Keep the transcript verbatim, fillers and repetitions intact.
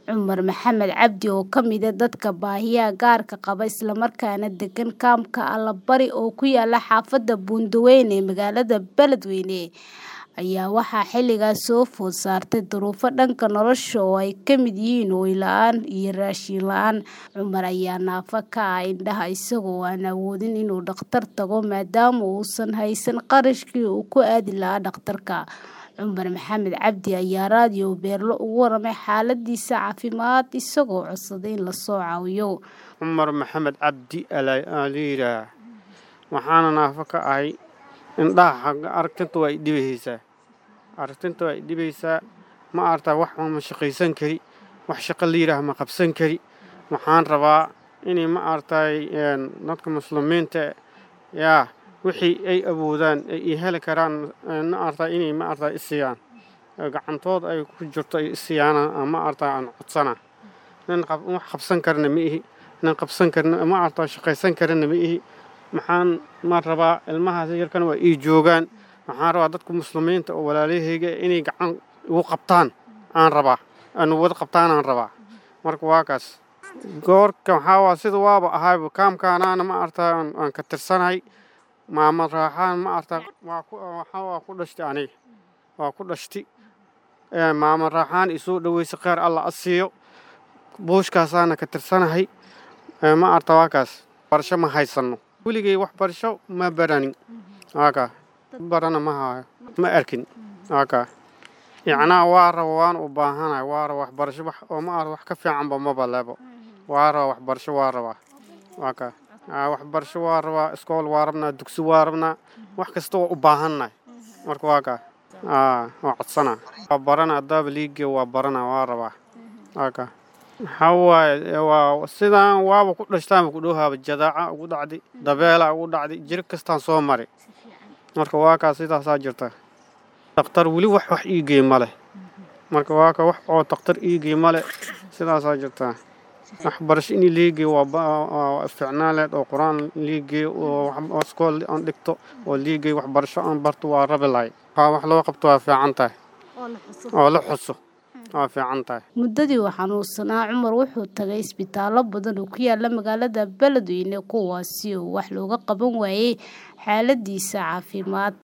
Cumar Maxamed Cabdi oo ka mid ah dadka baahiyaha gaarka qaba isla markaana degan kaamka Allabari oo ku yaala xaafadda Buundaweyne ee magaalada Beledweyne ayaa waxaa xilligaas soo food saartay duruufo dhanka nolosha oo ay ka mid yihiin hoy la'aan iyo raashin la'aan. Cumar ayaa naafo ka ah indhaha isagoo aan awoodin inuu dhakhtar tago maadaama uusan haysan qarashkii uu ku aadi lahaa dhakhtarka. Cumar Maxamed Cabdi ayaa raadiyo Beerlo uga warramay xaaladdiisa caafimaad isagoo codsaday in la soo caawiyo. Cumar Maxamed Cabdi Aliira waxaana naafo ka ahay indhaha aragtinta way dhibaysaa aragtinta way dhibaysaa ma aragtaa wax ma shaqaysan kari wax shaqo liiraha ma qabsan kari waxaan rabaa inay ma aragtay dadka muslimiinta yaa wixii ay awoodaan ay heli karaan ma aragtay inay ma aragtay isiyaan gacantooda ay ku jirto ay isiyaan ma aragtay aan codsana nin wax qabsan karna ma ihi nin qabsan karna ma aragtay shaqaysan karna ma ihi maxaan ma rabaa ilmahaas yarkan waa ii joogaan waxaan rabaa dadka muslimiinta oo walaalahayga inay gacan ugu qabtaan aan rabaa aan wada qabtaan aan rabaa marka waa kaas goorka waxa waa sida waaba ahay kaamkaana ma aragtay aan ka tirsanahay maama raaxaan ma aragtay waa ku waxa waa ku dhashtay aniga waa ku dhashtay ee maama raaxaan isoo dhaweysay khayr Allah asiyo booshkaasaana ka tirsanahay ma aragtay waa kaas barsho ma haysano weligay wax barsho ma baranin aka barana ma hayo ma arkin aka yacnaa waa rabo waan u baahanahay waa rabo wax barsho wax oo ma wax ka fiicanba ma baleebo waa rabo wax barsho waa rabaa aka wax barsho waa rabaa iskool waa rabnaa dugsi waa rabnaa wax kasta waa u baahannahay marka waa ka aa waa codsana waa barana adaab liiga waa barana waa rabaa aka hawaay waa sidaan waaba ku dhashtaan ku dhowhaaba jadaaca ugu dhacday dabeela ugu dhacday jir kastaan soo maray marka waa ka sidaas jirta dhakhtar wali wax wax ii geey male marka waa ka wax oo dhakhtar ii geey male sidaas jirta wax barasho in liiga waa ficnaaleed oo quraan liiga oo wax iskool aan dhigto oo liiga wax barasho aan barto waa rabilay wax loo qabto waa fiican tahay oo la xuso waa fiican tahay. Muddadii uu xanuunsanaa Cumar wuxuu tagay isbitaallo badan oo ku yaala magaalada Beledweyne kuwaasi oo wax looga qaban waayay xaaladdiisa caafimaad.